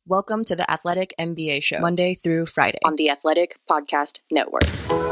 Welcome to the Athletic NBA Show, Monday through Friday on the Athletic Podcast Network.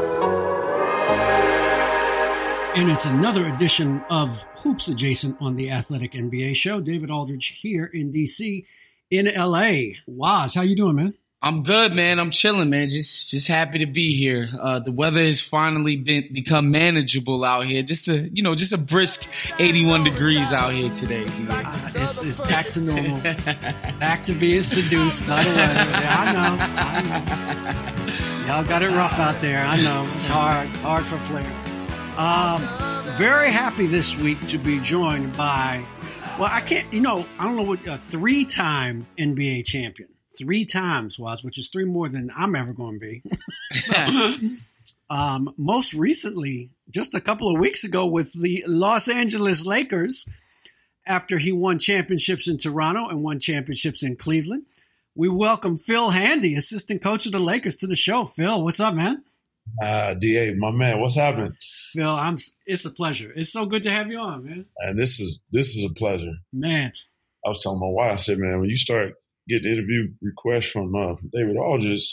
And it's another edition of Hoops Adjacent on the Athletic NBA Show. David Aldridge here in D.C. in L.A. Waz, how you doing, man? I'm good, man. I'm chilling, man. Just happy to be here. The weather has finally become manageable out here. Just a brisk 81 degrees out here today. It's back to normal. Back to being seduced by the weather. I know. Y'all got it rough out there. I know. It's hard for Flair. Very happy this week to be joined by, I don't know what, a 3-time NBA champion. 3 times, which is 3 more than I'm ever going to be. Most recently, just a couple of weeks ago with the Los Angeles Lakers, after he won championships in Toronto and won championships in Cleveland, we welcome Phil Handy, assistant coach of the Lakers, to the show. Phil, what's up, man? DA, my man, what's happening? Phil, it's a pleasure. It's so good to have you on, man. And this is a pleasure. Man. I was telling my wife, I said, man, when you start getting interview requests from David Aldridge,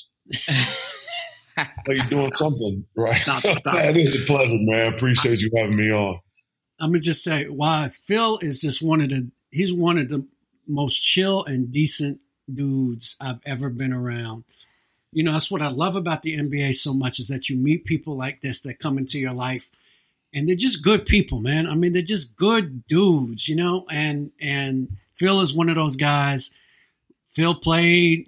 like you're doing something right. Stop. That is a pleasure, man. Appreciate you having me on. I'm gonna just say, Phil is just he's one of the most chill and decent dudes I've ever been around. You know, that's what I love about the NBA so much, is that you meet people like this that come into your life, and they're just good people, man. I mean, they're just good dudes, you know. And Phil is one of those guys. Phil played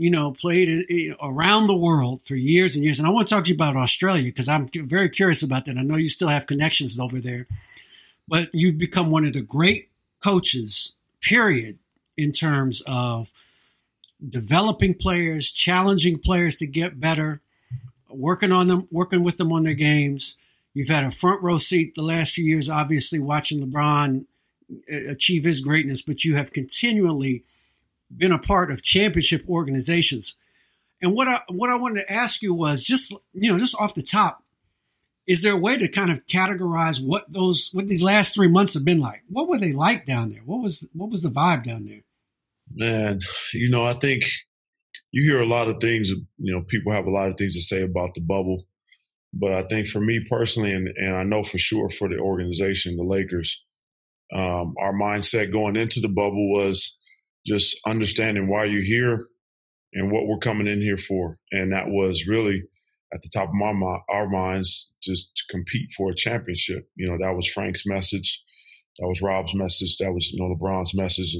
around the world for years and years. And I want to talk to you about Australia, because I'm very curious about that. I know you still have connections over there. But you've become one of the great coaches, period, in terms of developing players, challenging players to get better, working with them on their games. You've had a front row seat the last few years, obviously, watching LeBron achieve his greatness, but you have continually been a part of championship organizations. And what I wanted to ask you was just off the top, is there a way to kind of categorize what these last 3 months have been like? What were they like down there? What was the vibe down there? Man, I think you hear a lot of things, people have a lot of things to say about the bubble. But I think for me personally, and I know for sure for the organization, the Lakers, our mindset going into the bubble was just understanding why you're here and what we're coming in here for. And that was really at the top of our minds, just to compete for a championship. That was Frank's message. That was Rob's message. That was, LeBron's message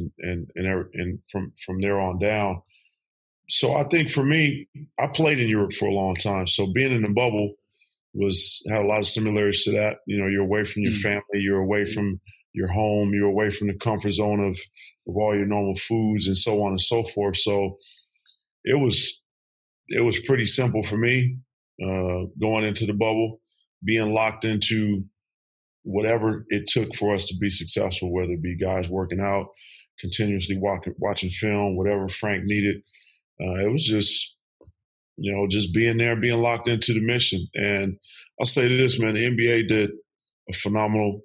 and from there on down. So I think for me, I played in Europe for a long time. So being in the bubble had a lot of similarities to that. You're away from your family. You're away from your home, you're away from the comfort zone of all your normal foods and so on and so forth. So it was pretty simple for me going into the bubble, being locked into whatever it took for us to be successful, whether it be guys working out, continuously watching film, whatever Frank needed. It was just being there, being locked into the mission. And I'll say this, man, the NBA did a phenomenal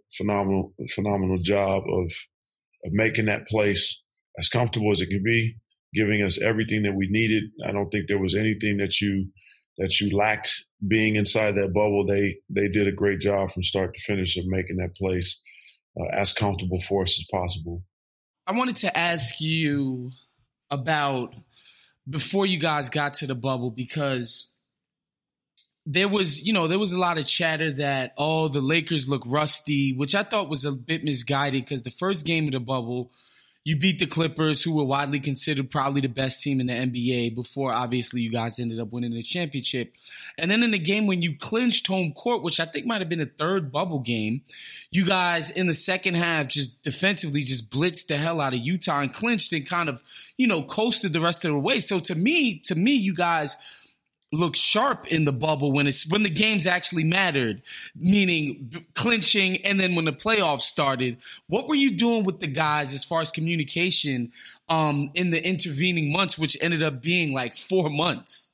job of making that place as comfortable as it can be, giving us everything that we needed. I don't think there was anything that you lacked being inside that bubble. They did a great job from start to finish of making that place as comfortable for us as possible. I wanted to ask you about before you guys got to the bubble, because there was a lot of chatter that, the Lakers look rusty, which I thought was a bit misguided, because the first game of the bubble, you beat the Clippers, who were widely considered probably the best team in the NBA before, obviously, you guys ended up winning the championship. And then in the game when you clinched home court, which I think might have been the third bubble game, you guys in the second half just defensively just blitzed the hell out of Utah and clinched and kind of, coasted the rest of the way. So to me, you guys looked sharp in the bubble when the games actually mattered, meaning clinching, and then when the playoffs started. What were you doing with the guys as far as communication in the intervening months, which ended up being like 4 months?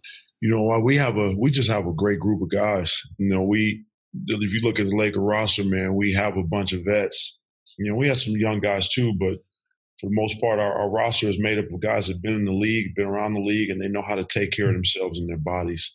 We just have a great group of guys. If you look at the Laker roster, man, we have a bunch of vets. We have some young guys too, but for the most part, our roster is made up of guys that have been in the league, been around the league, and they know how to take care of themselves and their bodies.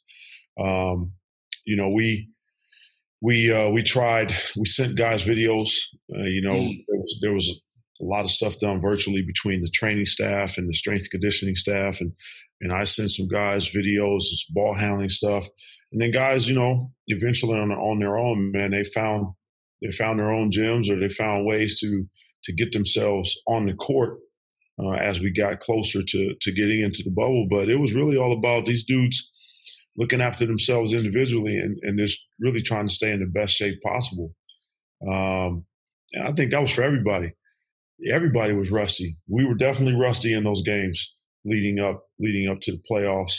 We tried. We sent guys videos. There was a lot of stuff done virtually between the training staff and the strength and conditioning staff, and I sent some guys videos, ball handling stuff, and then guys, eventually on their own, man, they found their own gyms, or they found ways to get themselves on the court as we got closer to getting into the bubble. But it was really all about these dudes looking after themselves individually and just really trying to stay in the best shape possible. And I think that was for everybody. Everybody was rusty. We were definitely rusty in those games leading up to the playoffs.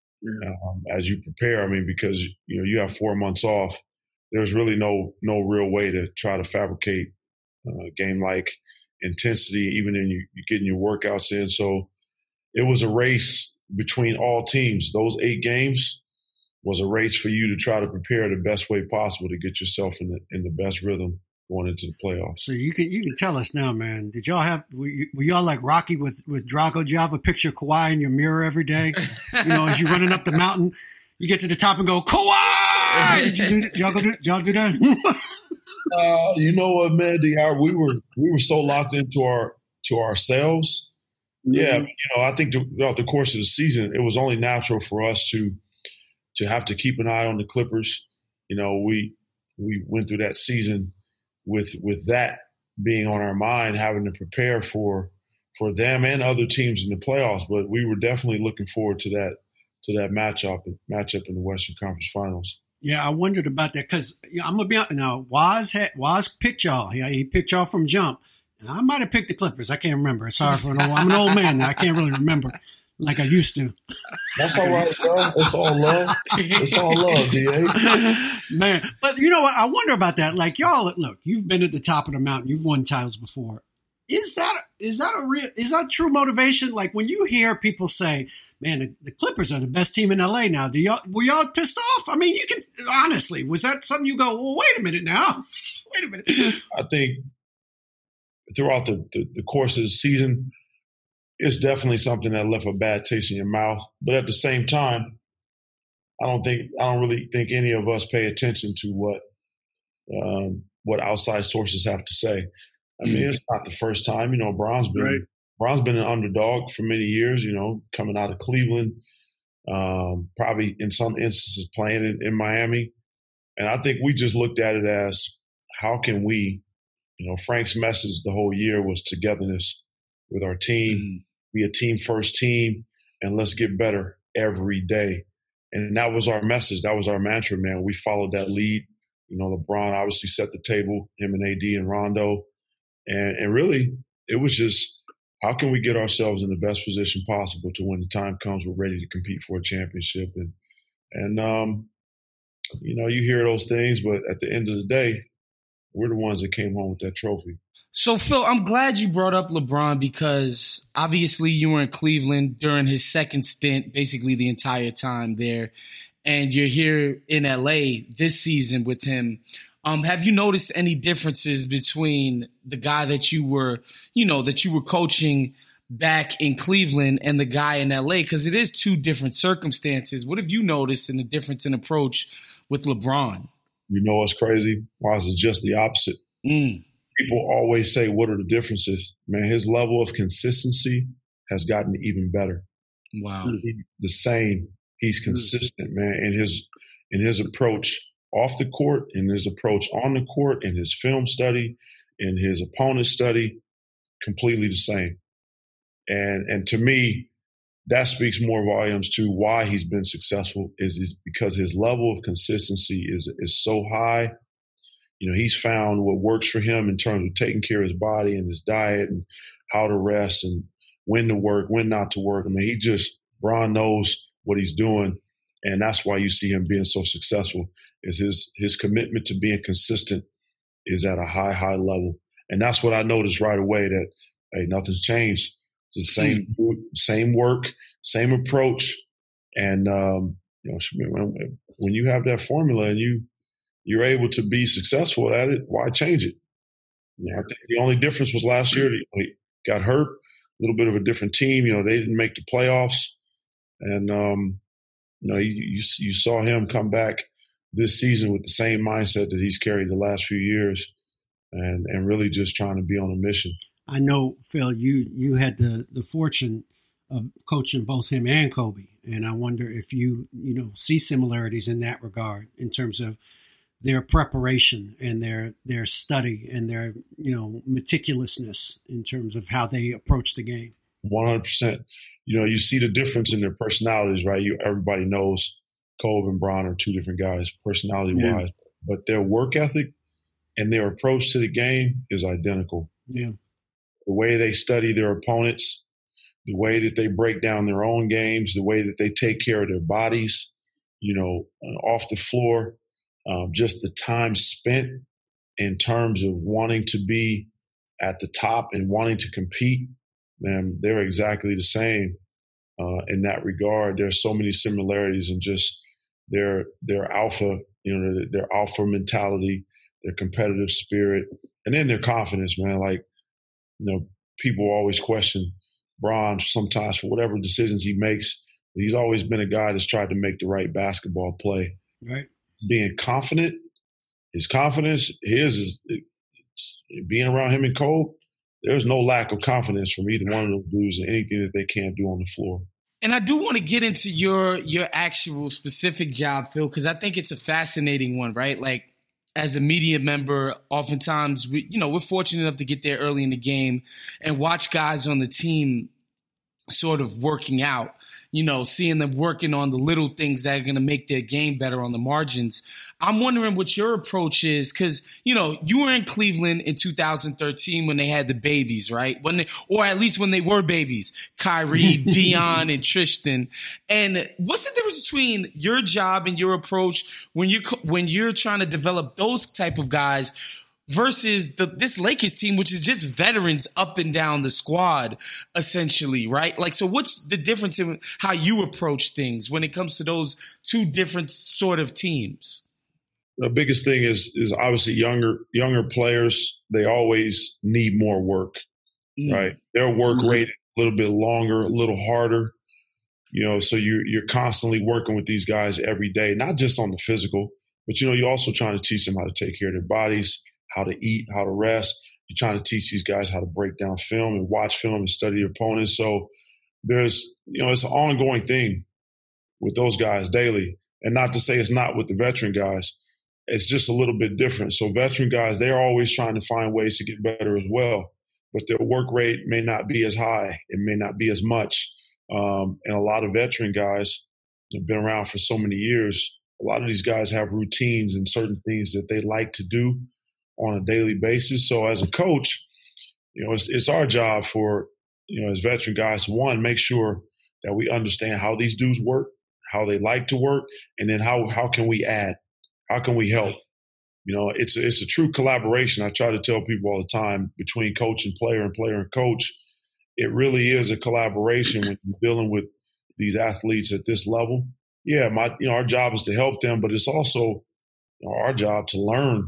As you prepare, because you have 4 months off. There's really no real way to try to fabricate game-like intensity, even in you getting your workouts in. So it was a race between all teams. Those 8 games was a race for you to try to prepare the best way possible to get yourself in the best rhythm going into the playoffs. So you can tell us now, man. Did y'all were y'all like Rocky with Drago? Did y'all have a picture of Kawhi in your mirror every day? As you're running up the mountain, you get to the top and go, Kawhi! Did y'all do that? You know what, man? We were so locked into ourselves. Yeah, I think throughout the course of the season, it was only natural for us to have to keep an eye on the Clippers. We went through that season with that being on our mind, having to prepare for them and other teams in the playoffs. But we were definitely looking forward to that matchup in the Western Conference Finals. Yeah, I wondered about that because I'm gonna be honest now. Waz picked y'all. He picked y'all from jump, and I might have picked the Clippers. I can't remember. It's hard I'm an old man now. I can't really remember like I used to. That's all right, bro. It's all love. It's all love, DA. Man, but you know what? I wonder about that. Like y'all, look, you've been at the top of the mountain. You've won titles before. Is that true motivation? Like when you hear people say, man, the Clippers are the best team in LA now. Were y'all pissed off? You can honestly, was that something you go, well, wait a minute now. Wait a minute. I think throughout the course of the season, it's definitely something that left a bad taste in your mouth. But at the same time, I don't really think any of us pay attention to what outside sources have to say. It's not the first time. Bron's been an underdog for many years, coming out of Cleveland, probably in some instances playing in Miami. And I think we just looked at it as, how can we, Frank's message the whole year was togetherness with our team, be a team first team, and let's get better every day. And that was our message. That was our mantra, man. We followed that lead. LeBron obviously set the table, him and AD and Rondo. And really, it was just, how can we get ourselves in the best position possible to when the time comes, we're ready to compete for a championship. And you hear those things, but at the end of the day, we're the ones that came home with that trophy. So, Phil, I'm glad you brought up LeBron because obviously you were in Cleveland during his second stint, basically the entire time there. And you're here in LA this season with him. Have you noticed any differences between the guy that you were coaching back in Cleveland and the guy in LA? Because it is 2 different circumstances. What have you noticed in the difference in approach with LeBron? What's crazy? Waz is just the opposite. People always say, what are the differences? Man, his level of consistency has gotten even better. Wow. The same. He's consistent, man, in his approach off the court, in his approach on the court, in his film study, in his opponent study, completely the same. And to me, that speaks more volumes to why he's been successful is because his level of consistency is so high. He's found what works for him in terms of taking care of his body and his diet and how to rest and when to work, when not to work. Bron knows what he's doing. And that's why you see him being so successful is his commitment to being consistent is at a high level. And that's what I noticed right away that, hey, nothing's changed. It's the same work, same approach. And, when you have that formula and you're able to be successful at it, why change it? I think the only difference was last year. got hurt. A little bit of a different team. They didn't make the playoffs, and you saw him come back this season with the same mindset that he's carried the last few years, and really just trying to be on a mission. I know, Phil, you had the fortune of coaching both him and Kobe, and I wonder if you see similarities in that regard in terms of their preparation and their study and their meticulousness in terms of how they approach the game. 100%. You see the difference in their personalities, right? Everybody knows Kobe and Bron are two different guys, personality-wise, but their work ethic and their approach to the game is identical. Yeah. The way they study their opponents, the way that they break down their own games, the way that they take care of their bodies, off the floor, just the time spent in terms of wanting to be at the top and wanting to compete, man, they're exactly the same in that regard. There's so many similarities in just their alpha, their alpha mentality, their competitive spirit, and then their confidence, man. People always question Bron sometimes for whatever decisions he makes. He's always been a guy that's tried to make the right basketball play. Right. Being confident, his confidence, is being around him and Cole, there's no lack of confidence from either one of those dudes in anything that they can't do on the floor. And I do want to get into your actual specific job, Phil, because I think it's a fascinating one, right? Like, as a media member, oftentimes we're fortunate enough to get there early in the game and watch guys on the team sort of working out, seeing them working on the little things that are going to make their game better on the margins. I'm wondering what your approach is, because, you were in Cleveland in 2013 when they had the babies, right? Or at least when they were babies, Kyrie, Dion, and Tristan. And what's the difference between your job and your approach when you're trying to develop those type of guys versus this Lakers team, which is just veterans up and down the squad, essentially, right? Like, so what's the difference in how you approach things when it comes to those two different sort of teams? The biggest thing is obviously younger players, they always need more work, right? Their work rate a little bit longer, a little harder, so you're constantly working with these guys every day, not just on the physical, but, you're also trying to teach them how to take care of their bodies, how to eat, how to rest. You're trying to teach these guys how to break down film and watch film and study their opponents. So there's, it's an ongoing thing with those guys daily. And not to say it's not with the veteran guys. It's just a little bit different. So veteran guys, they're always trying to find ways to get better as well. But their work rate may not be as high. It may not be as much. And a lot of veteran guys have been around for so many years. A lot of these guys have routines and certain things that they like to do on a daily basis. So as a coach, it's our job for, as veteran guys, to one, make sure that we understand how these dudes work, how they like to work, and then how can we add? How can we help? It's a true collaboration. I try to tell people all the time, between coach and player and coach. It really is a collaboration when you're dealing with these athletes at this level. Yeah, our job is to help them, but it's also our job to learn,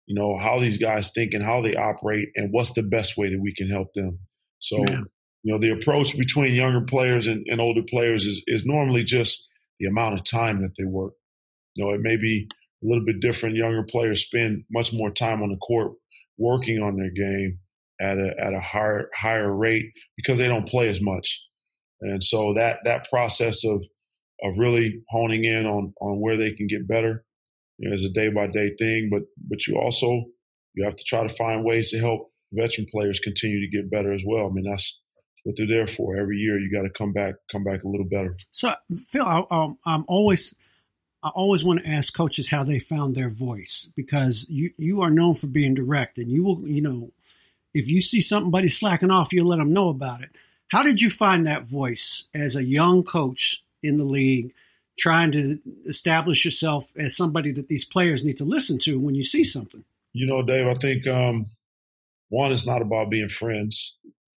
how these guys think and how they operate and what's the best way that we can help them. So, the approach between younger players and older players is normally just the amount of time that they work. It may be a little bit different. Younger players spend much more time on the court working on their game at a higher rate because they don't play as much. And so that process of really honing in on where they can get better, is a day-by-day thing. But you have to try to find ways to help veteran players continue to get better as well. I mean, that's what they're there for. Every year you got to come back a little better. So, Phil, I always want to ask coaches how they found their voice, because you are known for being direct, and you will, if you see somebody slacking off, you'll let them know about it. How did you find that voice as a young coach in the league, trying to establish yourself as somebody that these players need to listen to when you see something? Dave, I think one, it's not about being friends.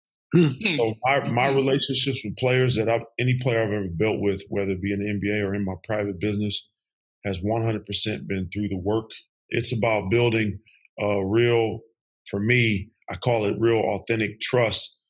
So my relationships with players any player I've ever built with, whether it be in the NBA or in my private business, has 100% been through the work. It's about building a real, for me, I call it real authentic trust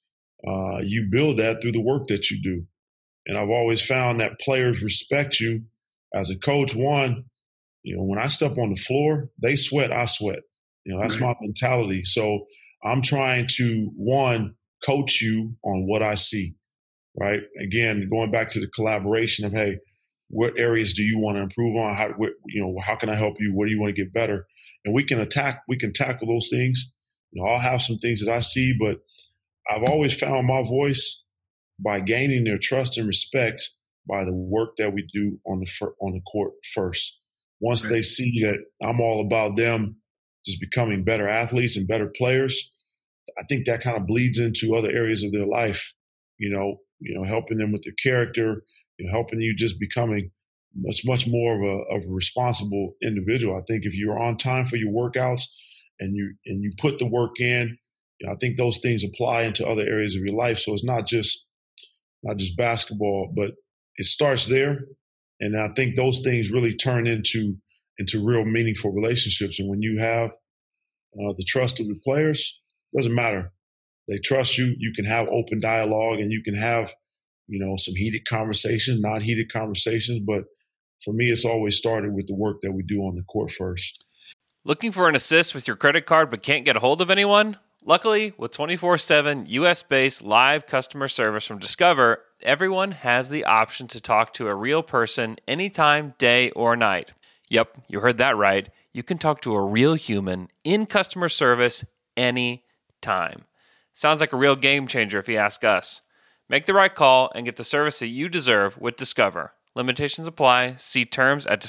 You build that through the work that you do. And I've always found that players respect you as a coach. One, when I step on the floor, they sweat, I sweat. That's my mentality. So I'm trying to, one, coach you on what I see, right? Again, going back to the collaboration of, hey, what areas do you want to improve on? How can I help you? What do you want to get better? And we can tackle those things. I'll have some things that I see, but I've always found my voice by gaining their trust and respect by the work that we do on the court first. Once they see that I'm all about them just becoming better athletes and better players, I think that kind of bleeds into other areas of their life, helping them with their character, helping you just becoming much more of a responsible individual. I think if you're on time for your workouts and you put the work in, I think those things apply into other areas of your life. So it's not just basketball, but it starts there. And I think those things really turn into real meaningful relationships. And when you have the trust of the players, it doesn't matter. They trust you. You can have open dialogue and you can have, some heated conversations, not heated conversations. But for me, it's always started with the work that we do on the court first. Looking for an assist with your credit card but can't get a hold of anyone? Luckily, with 24/7 U.S.-based live customer service from Discover, everyone has the option to talk to a real person anytime, day or night. Yep, you heard that right. You can talk to a real human in customer service anytime. Sounds like a real game changer if you ask us. Make the right call and get the service that you deserve with Discover. Limitations apply. See terms at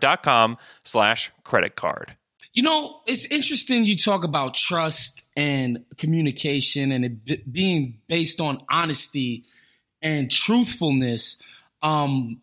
discover.com/creditcard. It's interesting you talk about trust and communication and it being based on honesty and truthfulness. I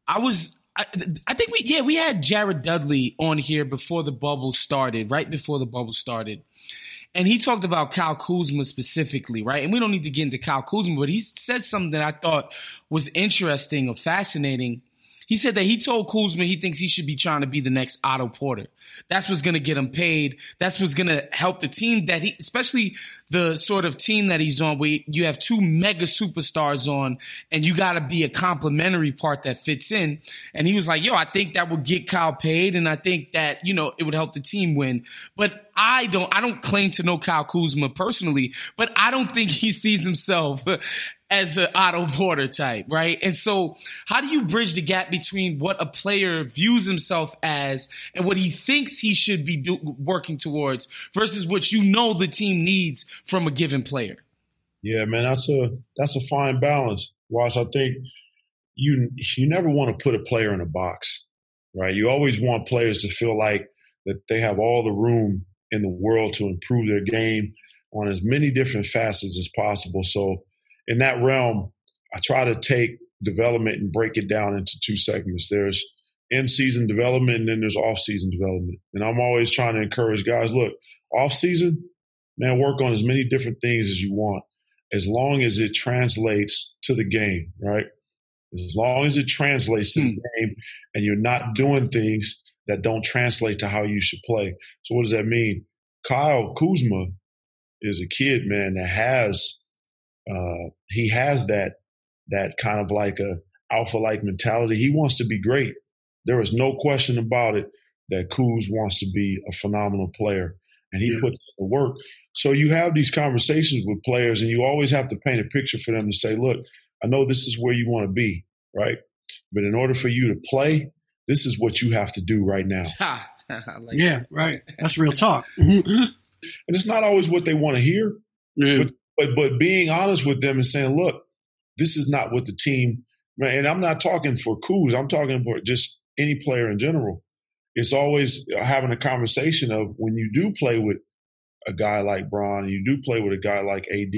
think we had Jared Dudley on here before the bubble started, right before the bubble started. And he talked about Kyle Kuzma specifically, right? And we don't need to get into Kyle Kuzma, but he said something that I thought was interesting or fascinating. He said that he told Kuzma he thinks he should be trying to be the next Otto Porter. That's what's going to get him paid. That's what's going to help the team especially the sort of team that he's on where you have two mega superstars on and you got to be a complementary part that fits in. And he was like, I think that would get Kyle paid. And I think that, it would help the team win. But I don't claim to know Kyle Kuzma personally, but I don't think he sees himself as an Otto Porter type, right? And so how do you bridge the gap between what a player views himself as and what he thinks he should be working towards versus what the team needs from a given player? Yeah, man, that's a fine balance. Ross, I think you never want to put a player in a box, right? You always want players to feel like that they have all the room in the world to improve their game on as many different facets as possible. So in that realm, I try to take development and break it down into two segments. There's in-season development and then there's off-season development. And I'm always trying to encourage guys, look, off-season, man, work on as many different things as you want, as long as it translates to the game, right? As long as it translates to the game and you're not doing things that don't translate to how you should play. So what does that mean? Kyle Kuzma is a kid, man, that has he has that kind of like a alpha-like mentality. He wants to be great. There is no question about it that Kuz wants to be a phenomenal player, and he puts in the work. So you have these conversations with players, and you always have to paint a picture for them to say, look, I know this is where you want to be, right? But in order for you to play, this is what you have to do right now. Right. That's real talk. And it's not always what they want to hear, but being honest with them and saying, look, this is not what the team, man, and I'm not talking for Kuz, I'm talking for just any player in general. It's always having a conversation of when you do play with a guy like Bron and you do play with a guy like AD,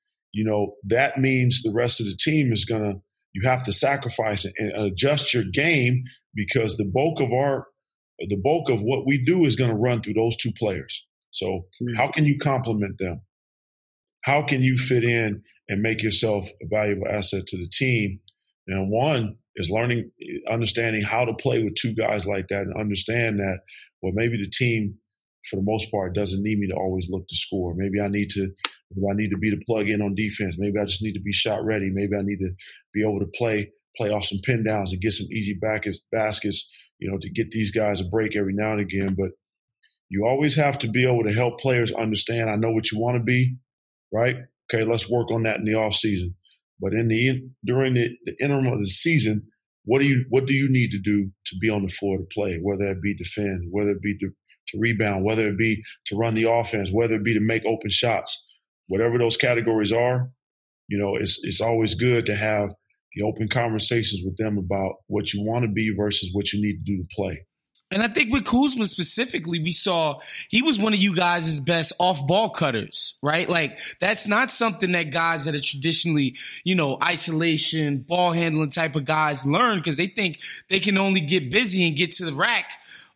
that means the rest of the team is you have to sacrifice and adjust your game because the bulk of what we do is going to run through those two players. So how can you complement them? How can you fit in and make yourself a valuable asset to the team? And one is understanding how to play with two guys like that and understand that, well, maybe the team for the most part, doesn't need me to always look to score. Maybe I need to be the plug in on defense. Maybe I just need to be shot ready. Maybe I need to be able to play off some pin downs and get some easy baskets, to get these guys a break every now and again. But you always have to be able to help players understand, I know what you want to be, right? Okay, let's work on that in the off season. But during the interim of the season, what do you need to do to be on the floor to play? Whether it be defend, whether it be to rebound, whether it be to run the offense, whether it be to make open shots, whatever those categories are, it's always good to have the open conversations with them about what you want to be versus what you need to do to play. And I think with Kuzma specifically, we saw he was one of you guys' best off-ball cutters, right? Like, that's not something that guys that are traditionally, isolation, ball handling type of guys learn, because they think they can only get busy and get to the rack,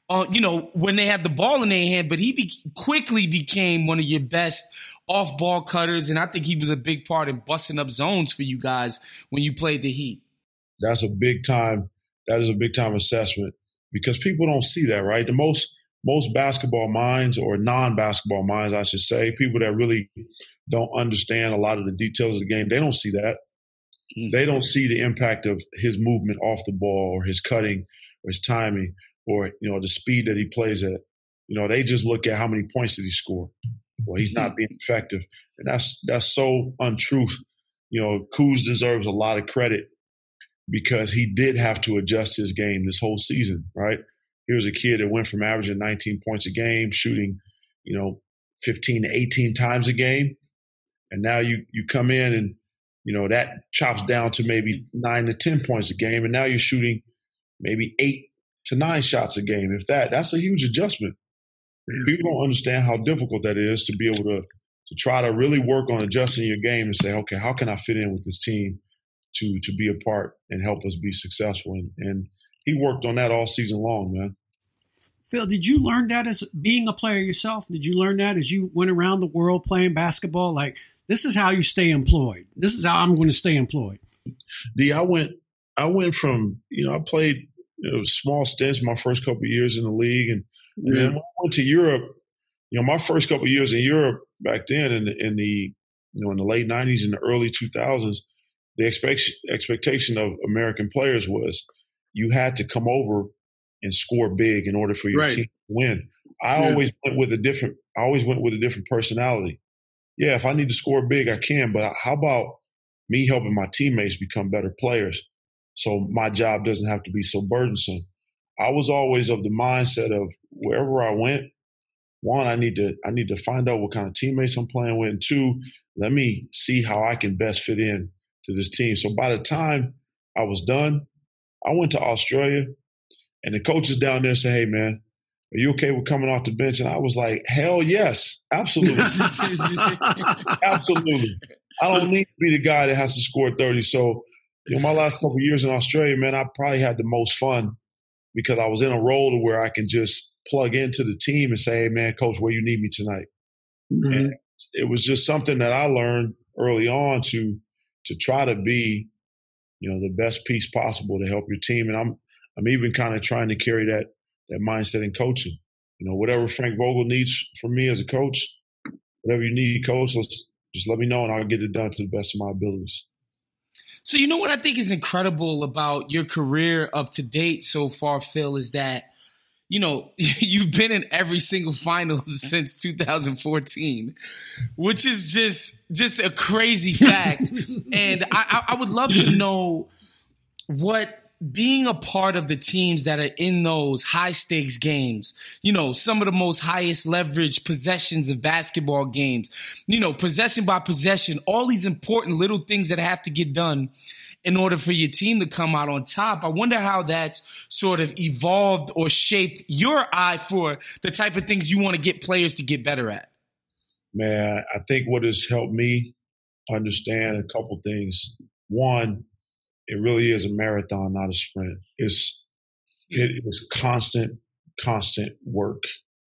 when they have the ball in their hand. But he quickly became one of your best off-ball cutters, and I think he was a big part in busting up zones for you guys when you played the Heat. That is a big time assessment, because people don't see that, right? The most basketball minds, or non-basketball minds, I should say, people that really don't understand a lot of the details of the game, they don't see that. Mm-hmm. They don't see the impact of his movement off the ball, or his cutting, or his timing, or the speed that he plays at. They just look at how many points did he score. Well, he's not being effective, and that's so untruth. Kuz deserves a lot of credit, because he did have to adjust his game this whole season, right? He was a kid that went from averaging 19 points a game, shooting, 15 to 18 times a game. And now you come in and, that chops down to maybe 9 to 10 points a game. And now you're shooting maybe 8 to 9 shots a game. If that's a huge adjustment. People don't understand how difficult that is, to be able to try to really work on adjusting your game and say, okay, how can I fit in with this team to be a part and help us be successful? And he worked on that all season long, man. Phil, did you learn that as being a player yourself? Did you learn that as you went around the world playing basketball? Like, this is how you stay employed. This is how I'm going to stay employed. I went from, I played small stints my first couple of years in the league. And then when I went to Europe, my first couple of years in Europe back then in the late 90s and the early 2000s, the expectation of American players was you had to come over and score big in order for your team to win. I always went with a different personality. Yeah, if I need to score big, I can, but how about me helping my teammates become better players so my job doesn't have to be so burdensome? I was always of the mindset of wherever I went, one, I need to find out what kind of teammates I'm playing with, and two, let me see how I can best fit in to this team. So by the time I was done, I went to Australia, and the coaches down there said, "Hey, man, are you okay with coming off the bench?" And I was like, hell yes, absolutely. Absolutely. I don't need to be the guy that has to score 30. So, my last couple of years in Australia, man, I probably had the most fun because I was in a role to where I can just plug into the team and say, "Hey, man, coach, where you need me tonight?" Mm-hmm. And it was just something that I learned early on to try to be, the best piece possible to help your team. And I'm even kind of trying to carry that mindset in coaching. Whatever Frank Vogel needs from me as a coach, whatever you need, coach, just let me know and I'll get it done to the best of my abilities. So what I think is incredible about your career up to date so far, Phil, is that, you've been in every single final since 2014, which is just a crazy fact. And I would love to know what being a part of the teams that are in those high stakes games, some of the most highest leverage possessions of basketball games, possession by possession, all these important little things that have to get done in order for your team to come out on top. I wonder how that's sort of evolved or shaped your eye for the type of things you want to get players to get better at. Man, I think what has helped me understand a couple things. One, it really is a marathon, not a sprint. It is constant work.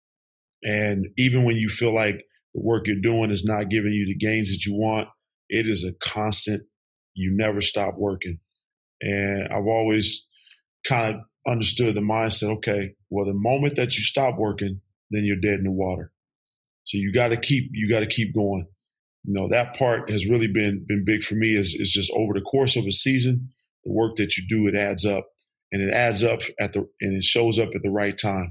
And even when you feel like the work you're doing is not giving you the gains that you want, it is a constant, you never stop working. And I've always kind of understood the mindset, okay, well, the moment that you stop working, then you're dead in the water. So you got to keep going. That part has really been big for me is just over the course of a season, the work that you do, it adds up, and it adds up and it shows up at the right time.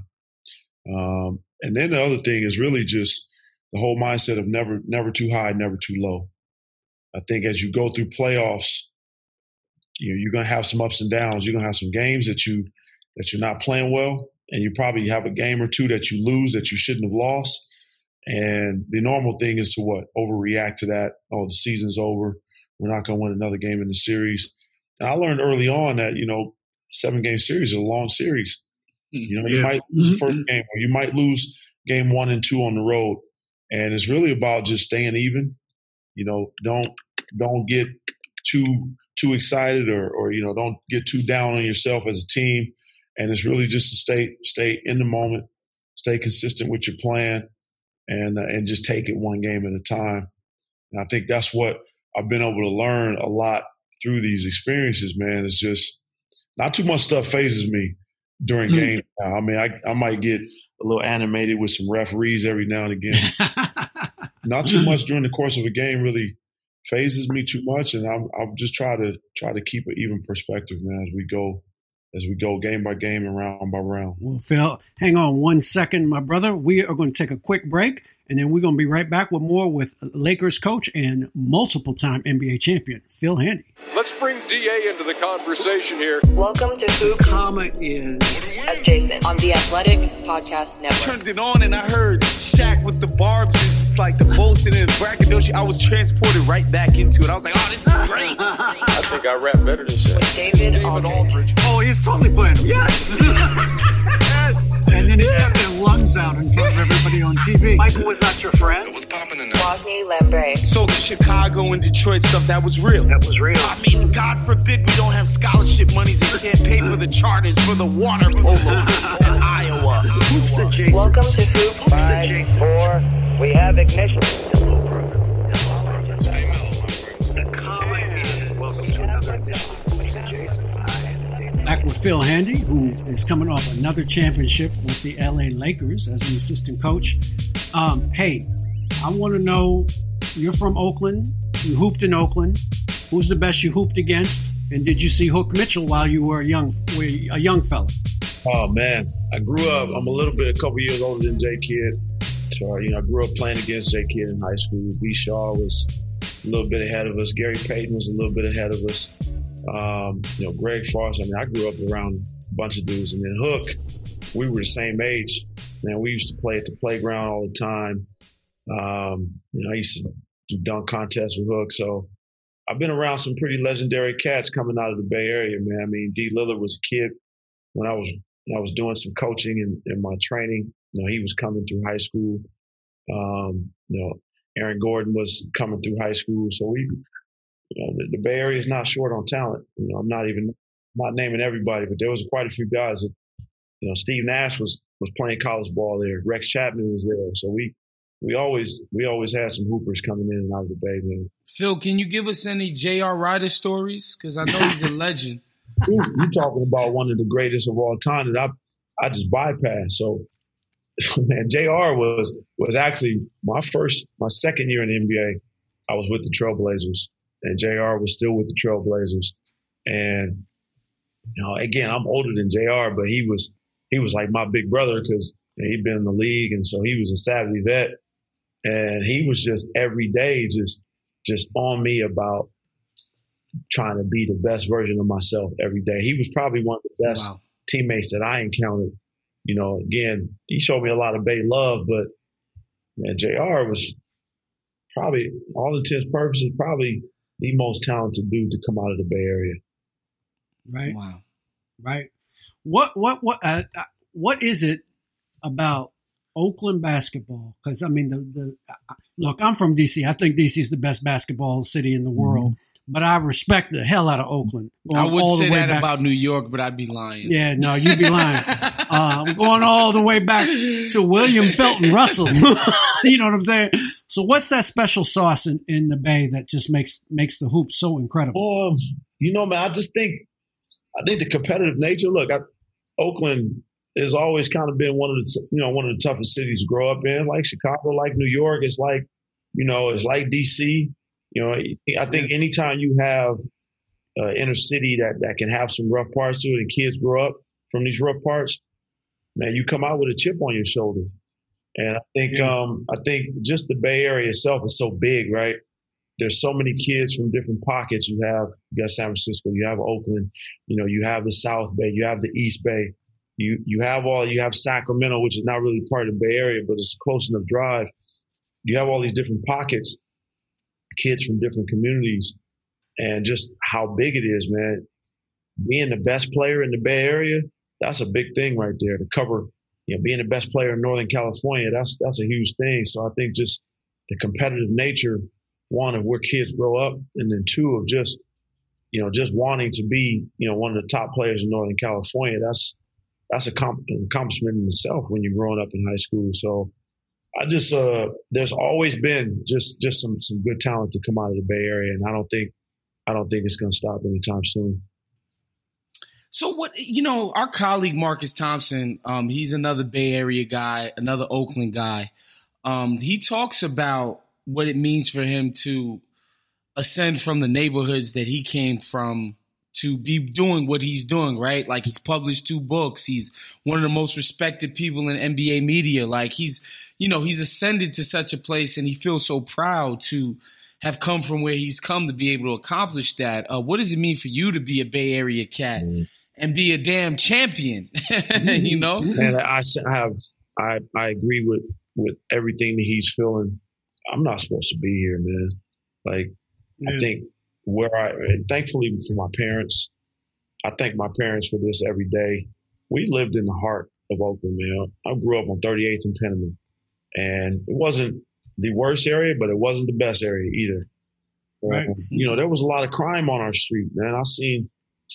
And then the other thing is really just the whole mindset of never too high, never too low. I think as you go through playoffs, you're going to have some ups and downs. You're going to have some games that you're not playing well, and you probably have a game or two that you lose that you shouldn't have lost. And the normal thing is to overreact to that. Oh, the season's over. We're not going to win another game in the series. And I learned early on that, 7-game series is a long series. You might lose the first game, or you might lose game 1 and 2 on the road. And it's really about just staying even. Don't get too excited or don't get too down on yourself as a team. And it's really just to stay in the moment, stay consistent with your plan, and just take it one game at a time. And I think that's what I've been able to learn a lot through these experiences, man. It's just not too much stuff phases me during games. I mean, I might get a little animated with some referees every now and again. Not too much during the course of a game really phases me too much, and I'll just try to keep an even perspective, man, as we go game by game and round by round. Well, Phil, hang on 1 second, my brother. We are going to take a quick break, and then we're going to be right back with more with Lakers coach and multiple-time NBA champion, Phil Handy. Let's bring DA into the conversation here. Welcome to Hoop Comma is Adjacent on the Athletic Podcast Network. Turned it on and I heard Shaq with the barbs. It's like the most in the braggadocio. I was transported right back into it. I was like, oh, this is great. I think I rap better than Shaq. With David Aldridge. Oh, he's totally playing him. Yes. Yes. And then he got their lungs out in front of everybody on TV. Michael was not your friend? It was popping in Wosny Lambre. So the Chicago and Detroit stuff, that was real. That was real. I mean, God forbid we don't have scholarship monies and can't pay for the charters for the water polo in Iowa. Hoops adjacent. Welcome to Hoop 5, 4. We have ignition. The comma is welcome to another edition. Back with Phil Handy, who is coming off another championship with the LA Lakers as an assistant coach. Hey, I want to know, you're from Oakland. You hooped in Oakland. Who's the best you hooped against? And did you see Hook Mitchell while you were a young fella? Oh, man. I grew up, I'm a couple years older than J Kidd. So, I grew up playing against J Kidd in high school. B. Shaw was a little bit ahead of us. Gary Payton was a little bit ahead of us. Greg Frost. I mean, I grew up around a bunch of dudes. And then Hook, we were the same age. Man, we used to play at the playground all the time. I used to do dunk contests with Hook. So I've been around some pretty legendary cats coming out of the Bay Area, man. I mean, D. Lillard was a kid when I was doing some coaching and my training. He was coming through high school. Aaron Gordon was coming through high school. So the Bay Area is not short on talent. I'm not naming everybody, but there was quite a few guys that, Steve Nash was playing college ball there. Rex Chapman was there. So we always had some hoopers coming in and out of the Bay, man. Phil, can you give us any J.R. Ryder stories? Because I know he's a legend. You're talking about one of the greatest of all time that I just bypassed. So, man, J.R. was actually my second year in the NBA. I was with the Trailblazers, and J.R. was still with the Trailblazers. And again, I'm older than J.R., but he was like my big brother because he'd been in the league, and so he was a savvy vet. And he was just every day just on me about trying to be the best version of myself every day. He was probably one of the best teammates that I encountered. Again, he showed me a lot of Bay love, but man, JR was probably, all intents and purposes, probably the most talented dude to come out of the Bay Area. Right. Wow. Right. What is it about Oakland basketball? Because I mean, look, I'm from DC. I think DC is the best basketball city in the world, but I respect the hell out of Oakland. I would say that about New York, but I'd be lying. Yeah, no, you'd be lying. I'm going all the way back to William Felton Russell. You know what I'm saying? So what's that special sauce in the Bay that just makes the hoop so incredible? Man, I think the competitive nature. Look, Oakland it's always kind of been one of the toughest cities to grow up in, like Chicago, like New York. It's like, it's like DC. I think anytime you have inner city that can have some rough parts to it and kids grow up from these rough parts, man, you come out with a chip on your shoulder. And I think just the Bay Area itself is so big, right? There's so many kids from different pockets. You got San Francisco, you have Oakland, you have the South Bay, you have the East Bay, you have Sacramento, which is not really part of the Bay Area, but it's a close enough drive. You have all these different pockets, kids from different communities, and just how big it is, man. Being the best player in the Bay Area, that's a big thing right there. To cover, being the best player in Northern California, that's a huge thing. So I think just the competitive nature, one, of where kids grow up, and then two, of just wanting to be, one of the top players in Northern California. That's an accomplishment in itself when you're growing up in high school. So I just there's always been just some good talent to come out of the Bay Area, and I don't think it's going to stop anytime soon. So what, our colleague Marcus Thompson, he's another Bay Area guy, another Oakland guy. He talks about what it means for him to ascend from the neighborhoods that he came from to be doing what he's doing, right? Like, he's published 2 books. He's one of the most respected people in NBA media. Like, he's ascended to such a place, and he feels so proud to have come from where he's come to be able to accomplish that. What does it mean for you to be a Bay Area cat and be a damn champion? And I agree with everything that he's feeling. I'm not supposed to be here, man. Like, I think thankfully for my parents, I thank my parents for this every day. We lived in the heart of Oakland, man. I grew up on 38th and Penniman, and it wasn't the worst area, but it wasn't the best area either. Right. There was a lot of crime on our street, man. I've seen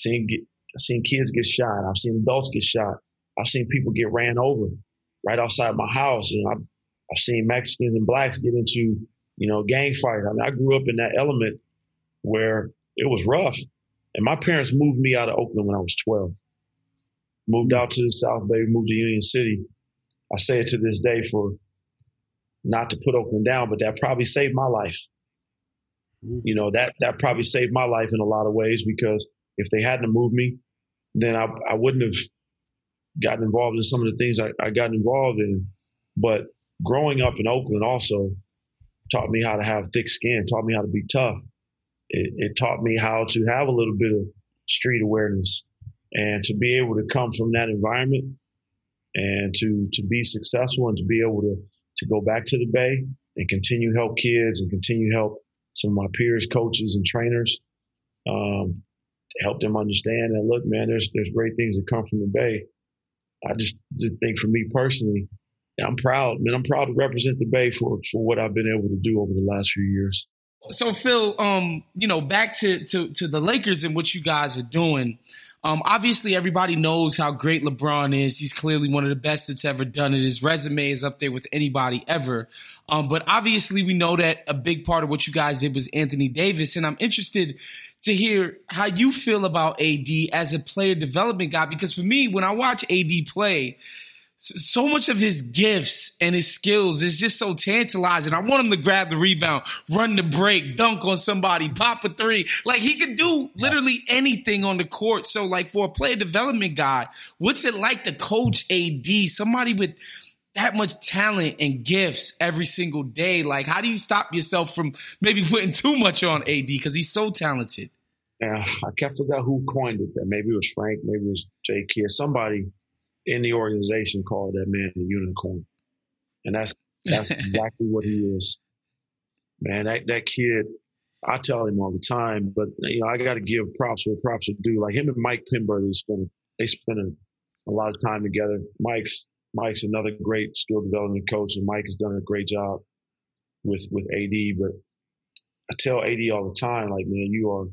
kids get shot. I've seen adults get shot. I've seen people get ran over right outside my house. I've seen Mexicans and blacks get into, gang fights. I mean, I grew up in that element where it was rough. And my parents moved me out of Oakland when I was 12. Moved out to the South Bay, moved to Union City. I say it to this day, for not to put Oakland down, but that probably saved my life. That probably saved my life in a lot of ways, because if they hadn't moved me, then I wouldn't have gotten involved in some of the things I got involved in. But growing up in Oakland also taught me how to have thick skin, taught me how to be tough. It taught me how to have a little bit of street awareness, and to be able to come from that environment and to be successful, and to be able to go back to the Bay and continue to help kids and continue to help some of my peers, coaches, and trainers, to help them understand that, look, man, there's great things that come from the Bay. I just think, for me personally, I'm proud, man. I'm proud to represent the Bay for what I've been able to do over the last few years. So, Phil, back to the Lakers and what you guys are doing. Obviously, everybody knows how great LeBron is. He's clearly one of the best that's ever done it. His resume is up there with anybody ever. But obviously, we know that a big part of what you guys did was Anthony Davis. And I'm interested to hear how you feel about AD as a player development guy. Because for me, when I watch AD play, so much of his gifts and his skills is just so tantalizing. I want him to grab the rebound, run the break, dunk on somebody, pop a 3. Like, he could do literally anything on the court. So, like, for a player development guy, what's it like to coach AD, somebody with that much talent and gifts every single day? Like, how do you stop yourself from maybe putting too much on AD, because he's so talented? Yeah, I can't forget who coined it. Maybe it was Frank, maybe it was Jay Kidd. Somebody in the organization called that man the unicorn. And that's exactly what he is. Man, that kid, I tell him all the time, but I got to give props where props are due. Like, him and Mike Penberthy, they spend a lot of time together. Mike's another great skill development coach, and Mike has done a great job with AD. But I tell AD all the time, like, man,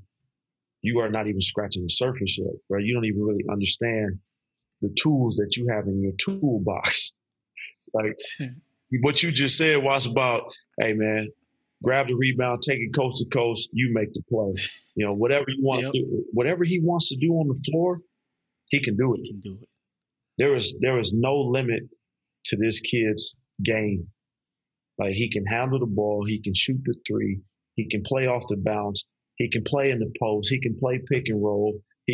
you are not even scratching the surface yet, right? You don't even really understand the tools that you have in your toolbox. Like, what you just said was about, hey, man, grab the rebound, take it coast to coast, you make the play. Whatever you want to do, whatever he wants to do on the floor, he can do it. there is no limit to this kid's game. Like, he can handle the ball, he can shoot the three, he can play off the bounce, he can play in the post, he can play pick and roll.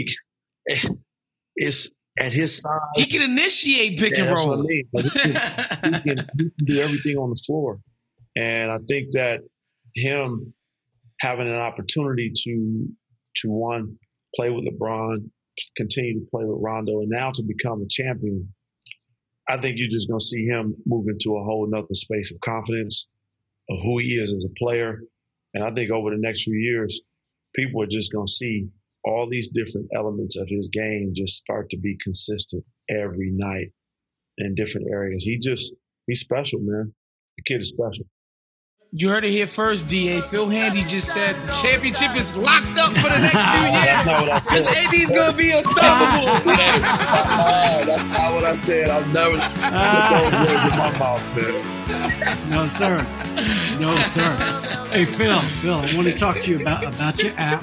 It's at his size. He can initiate pick and roll. That's what I mean. Like, he can do everything on the floor. And I think that him having an opportunity to one, play with LeBron, continue to play with Rondo, and now to become a champion, I think you're just going to see him move into a whole nother space of confidence of who he is as a player. And I think over the next few years, people are just going to see all these different elements of his game just start to be consistent every night in different areas. He's special, man. The kid is special. You heard it here first, DA. Phil Handy just said the championship is locked up for the next few years because AD's going to be unstoppable. That's not what I said. I've never put those words in my mouth, man. No, sir. No, sir. Hey, Phil, I want to talk to you about your app,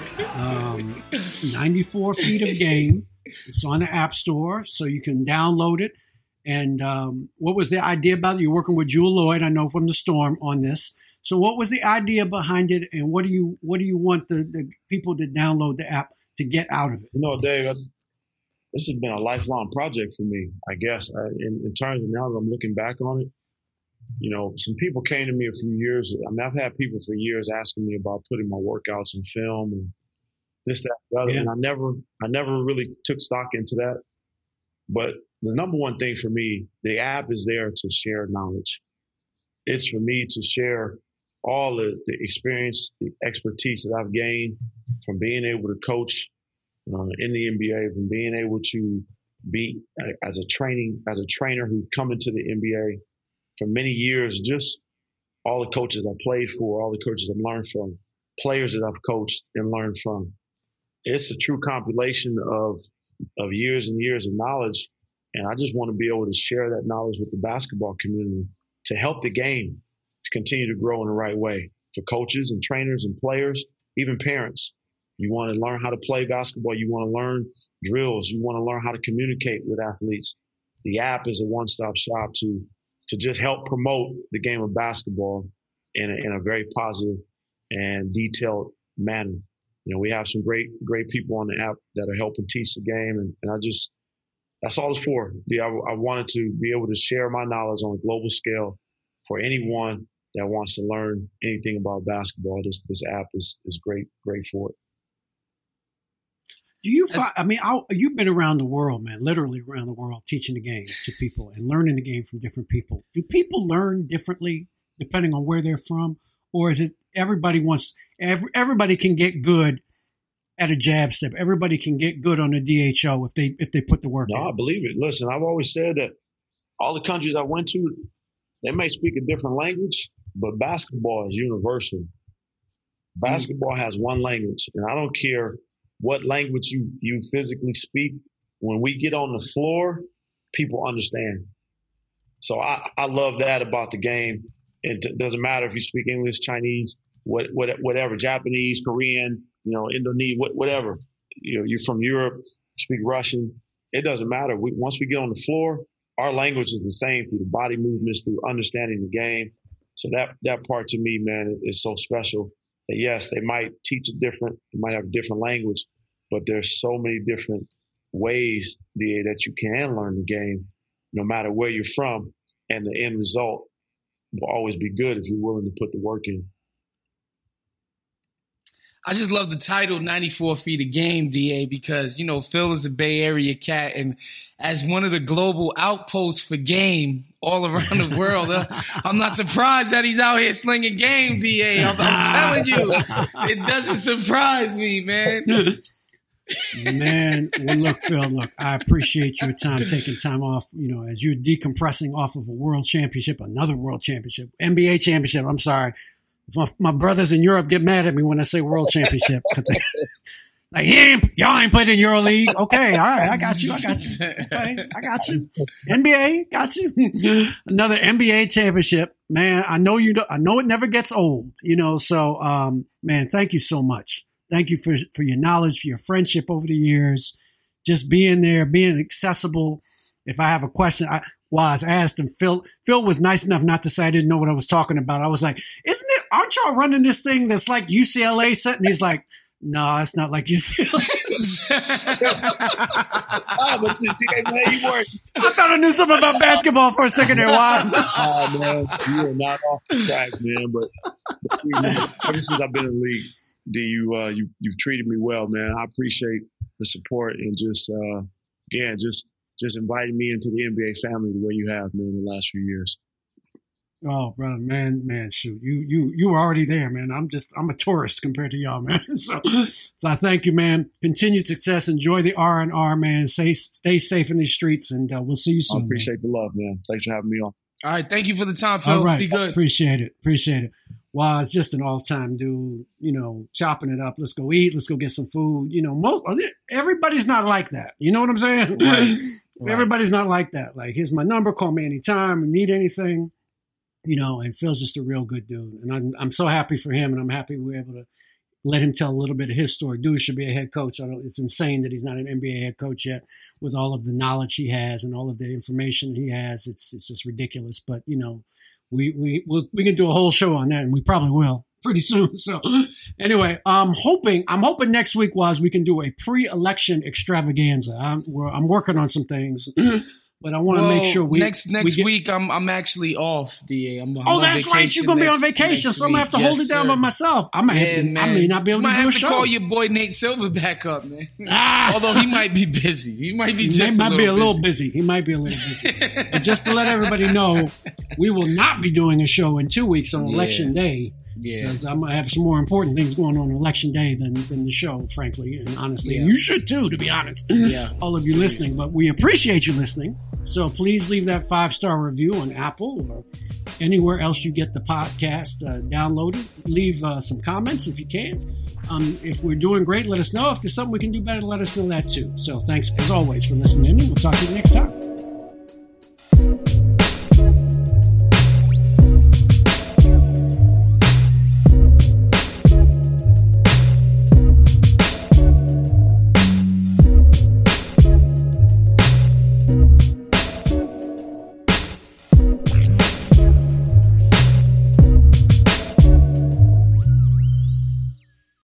94 Feet of Game. It's on the App Store, so you can download it. And what was the idea about it? You're working with Jewel Lloyd, I know, from the Storm on this. So what was the idea behind it, and what do you want the people to download the app to get out of it? Dave, this has been a lifelong project for me, I guess. In terms of now that I'm looking back on it, some people came to me a few years. I mean, I've had people for years asking me about putting my workouts in film and this, that, the other, and I never really took stock into that. But the number one thing for me, the app is there to share knowledge. It's for me to share all the experience, the expertise that I've gained from being able to coach in the NBA, from being able to be as a trainer who come into the NBA for many years, just all the coaches I played for, all the coaches I've learned from, players that I've coached and learned from. It's a true compilation of years and years of knowledge. And I just want to be able to share that knowledge with the basketball community to help the game to continue to grow in the right way for coaches and trainers and players, even parents. You want to learn how to play basketball. You want to learn drills. You want to learn how to communicate with athletes. The app is a one-stop shop to just help promote the game of basketball in a very positive and detailed manner. We have some great people on the app that are helping teach the game, and that's all it's for. I wanted to be able to share my knowledge on a global scale for anyone that wants to learn anything about basketball. This app is great for it. Do you find, you've been around the world, man, literally around the world, teaching the game to people and learning the game from different people. Do people learn differently depending on where they're from? Or is it everybody can get good at a jab step? Everybody can get good on a DHO if they put the work in. No, I believe it. Listen, I've always said that all the countries I went to, they may speak a different language, but basketball is universal. Basketball has one language, and I don't care what language you physically speak. When we get on the floor, people understand. So I love that about the game. It doesn't matter if you speak English, Chinese, whatever, Japanese, Korean, Indonesian, whatever. You're from Europe, speak Russian. It doesn't matter. Once we get on the floor, our language is the same through the body movements, through understanding the game. So that part to me, man, is so special. That yes, they might teach it different, they might have a different language, but there's so many different ways that you can learn the game, no matter where you're from, and the end result will always be good if you're willing to put the work in. I just love the title 94 Feet of Game, DA, because, Phil is a Bay Area cat, and as one of the global outposts for game all around the world, I'm not surprised that he's out here slinging game, DA. I'm telling you, it doesn't surprise me, man. Man, well, look, Phil, I appreciate your time, taking time off, as you're decompressing off of a world championship, another world championship, NBA championship. I'm sorry. My brothers in Europe get mad at me when I say world championship. Like, y'all ain't played in EuroLeague. Okay, all right, I got you. Okay, I got you. NBA, got you. Another NBA championship, man. I know it never gets old, So, man, thank you so much. Thank you for your knowledge, for your friendship over the years, just being there, being accessible, if I have a question, I asked him. Phil was nice enough not to say I didn't know what I was talking about. I was like, aren't y'all running this thing that's like UCLA set? And he's like, no, it's not like UCLA. I thought I knew something about basketball for a second there, Wise. Oh, man, you are not off the track, man. But ever since I've been in the league, D, you've treated me well, man. I appreciate the support and just inviting me into the NBA family the way you have, man, the last few years. Oh, brother, man, shoot. You were already there, man. I'm a tourist compared to y'all, man. So I thank you, man. Continued success. Enjoy the R&R, man. Stay safe in these streets, and we'll see you soon. I appreciate the love, man. Thanks for having me on. All right. Thank you for the time, Phil. All right. Be good. Appreciate it. Wow, it's just an all-time dude, chopping it up. Let's go eat. Let's go get some food. Everybody's not like that. You know what I'm saying? Right. Everybody's not like that. Like, here's my number. Call me anytime. We need anything. And Phil's just a real good dude. And I'm so happy for him, and I'm happy we were able to let him tell a little bit of his story. Dude should be a head coach. It's insane that he's not an NBA head coach yet with all of the knowledge he has and all of the information he has. It's just ridiculous. But, we can do a whole show on that, and we probably will pretty soon. So anyway, I'm hoping next week we can do a pre-election extravaganza. I'm working on some things. But I want to make sure next week I'm actually off, DA. I'm that's right. You're going to be on vacation, so I'm going to have to hold it down by myself. I may not be able to do a show. Call your boy Nate Silver back up, man. Although he might be busy. He might be He might be a little busy. But just to let everybody know, we will not be doing a show in 2 weeks on Election Day. Yeah. Says I'm gonna have some more important things going on Election Day than the show, frankly and honestly. And you should too, to be honest. Yeah. All of you listening, but we appreciate you listening. So please leave that 5-star review on Apple or anywhere else you get the podcast downloaded. Leave some comments if you can. If we're doing great, let us know. If there's something we can do better, let us know that too. So thanks as always for listening, and we'll talk to you next time.